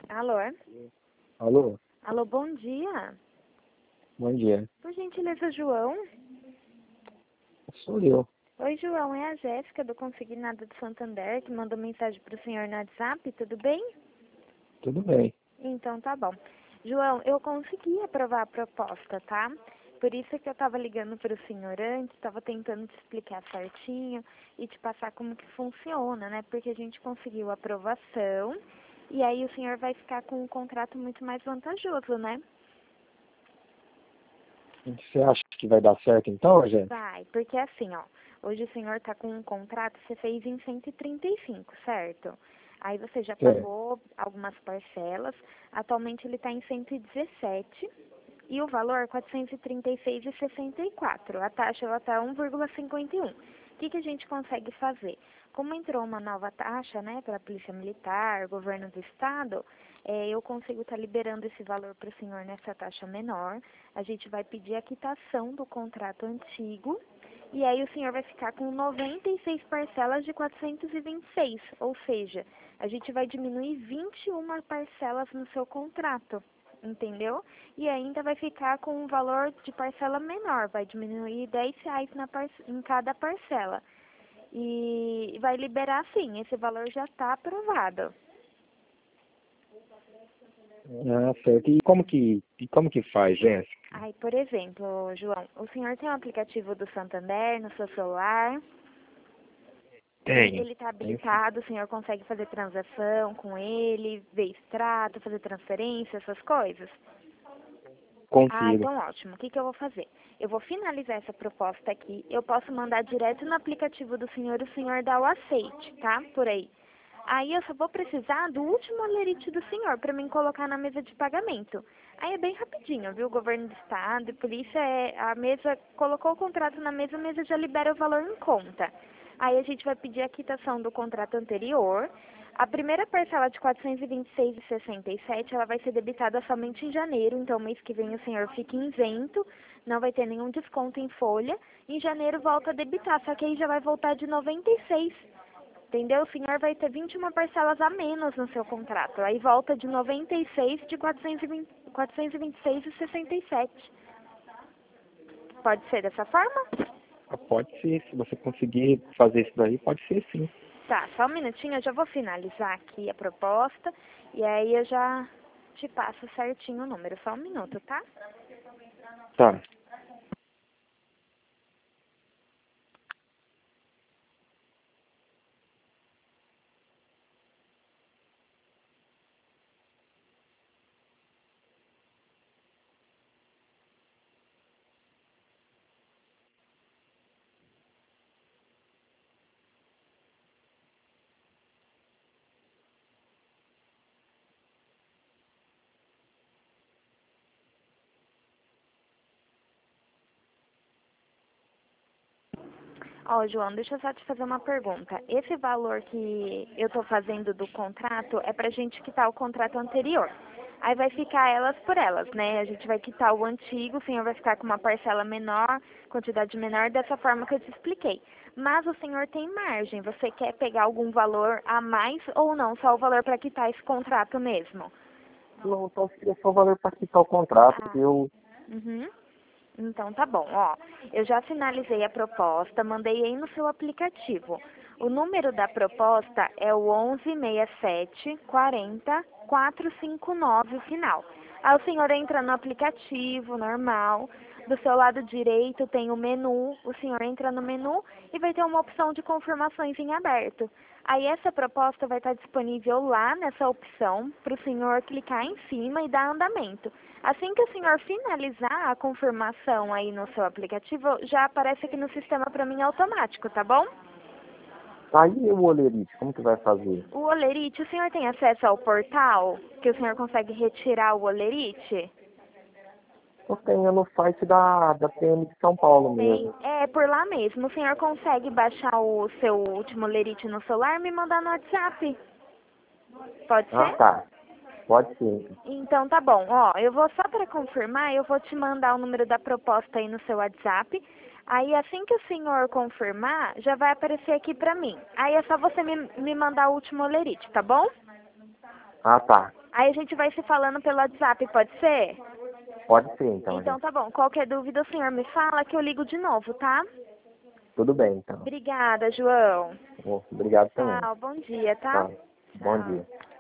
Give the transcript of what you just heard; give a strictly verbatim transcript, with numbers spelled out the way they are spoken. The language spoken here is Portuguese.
Alô? Alô? Alô, bom dia. Bom dia. Por gentileza, João? Sou eu. Oi, João, é a Jéssica do Consignado de Santander que mandou mensagem para o senhor no WhatsApp, tudo bem? Tudo bem. Então tá bom. João, eu consegui aprovar a proposta, tá? Por isso que eu estava ligando para o senhor antes, estava tentando te explicar certinho e te passar como que funciona, né? Porque a gente conseguiu a aprovação e aí o senhor vai ficar com um contrato muito mais vantajoso, né? Você acha que vai dar certo então, gente? Vai, porque assim, ó, hoje o senhor está com um contrato, você fez em cento e trinta e cinco, certo? Aí você já Certo. pagou algumas parcelas, atualmente ele está em cento e dezessete e o valor é quatrocentos e trinta e seis reais e sessenta e quatro. A taxa ela está um vírgula cinquenta e um. O que, que a gente consegue fazer? Como entrou uma nova taxa, né, para a Polícia Militar, governo do Estado, é, eu consigo estar liberando esse valor para o senhor nessa taxa menor. A gente vai pedir a quitação do contrato antigo e aí o senhor vai ficar com noventa e seis parcelas de quatrocentos e vinte e seis, ou seja, a gente vai diminuir vinte e uma parcelas no seu contrato, entendeu? E ainda vai ficar com um valor de parcela menor, vai diminuir dez reais na parce em cada parcela. E vai liberar sim, esse valor já está aprovado. Ah, certo. E como que, e como que faz, Jéssica? Aí, por exemplo, João, o senhor tem um aplicativo do Santander no seu celular? Tenho. Ele está Tenho sim. habilitado, o senhor consegue fazer transação com ele, ver extrato, fazer transferência, essas coisas? Ah, Consigo. então ótimo. O que, que eu vou fazer? Eu vou finalizar essa proposta aqui. Eu posso mandar direto no aplicativo do senhor, o senhor dá o aceite, tá? Por aí. Aí eu só vou precisar do último olerite do senhor para mim colocar na mesa de pagamento. Aí é bem rapidinho, viu? O governo do estado e polícia, é, a mesa colocou o contrato na mesa, a mesa já libera o valor em conta. Aí a gente vai pedir a quitação do contrato anterior. A primeira parcela de quatrocentos e vinte e seis reais e sessenta e sete, ela vai ser debitada somente em janeiro, então mês que vem o senhor fica isento, não vai ter nenhum desconto em folha. Em janeiro volta a debitar, só que aí já vai voltar de noventa e seis. Entendeu? O senhor vai ter vinte e uma parcelas a menos no seu contrato. Aí volta de noventa e seis de quatrocentos e vinte, quatrocentos e vinte e seis reais e sessenta e sete. Pode ser dessa forma? Ah, pode ser. Se você conseguir fazer isso daí, pode ser sim. Tá, só um minutinho, eu já vou finalizar aqui a proposta e aí eu já te passo certinho o número. Só um minuto, tá? Tá. Ó, João, deixa eu só te fazer uma pergunta. Esse valor que eu tô fazendo do contrato é pra gente quitar o contrato anterior. Aí vai ficar elas por elas, né? A gente vai quitar o antigo, o senhor vai ficar com uma parcela menor, quantidade menor, dessa forma que eu te expliquei. Mas o senhor tem margem. Você quer pegar algum valor a mais ou não? Só o valor para quitar esse contrato mesmo? Não, então seria só valor para quitar o contrato, Ah, que eu... uhum. Então tá bom, ó. Eu já finalizei a proposta, mandei aí no seu aplicativo. O número da proposta é o onze sessenta e sete quarenta quatrocentos e cinquenta e nove, o final. Aí o senhor entra no aplicativo normal, do seu lado direito tem o menu, o senhor entra no menu e vai ter uma opção de confirmações em aberto. Aí essa proposta vai estar disponível lá nessa opção para o senhor clicar em cima e dar andamento. Assim que o senhor finalizar a confirmação aí no seu aplicativo, já aparece aqui no sistema para mim automático, tá bom? Aí o olerite, como que vai fazer? O olerite, o senhor tem acesso ao portal? Que o senhor consegue retirar o olerite? Eu tenho no site da, da P M de São Paulo Tem. mesmo. É, por lá mesmo. O senhor consegue baixar o seu último olerite no celular e me mandar no WhatsApp? Pode Ah, ser? tá. Pode ser. Então tá bom, ó, eu vou só para confirmar, eu vou te mandar o número da proposta aí no seu WhatsApp. Aí assim que o senhor confirmar, já vai aparecer aqui pra mim. Aí é só você me, me mandar o último olerite, tá bom? Ah, tá. Aí a gente vai se falando pelo WhatsApp, pode ser? Pode ser, então. Então gente. tá bom. Qualquer dúvida o senhor me fala que eu ligo de novo, tá? Tudo bem, então. Obrigada, João. Bom, obrigado também. Tchau, bom dia, tá? Tá. Bom Tchau. dia.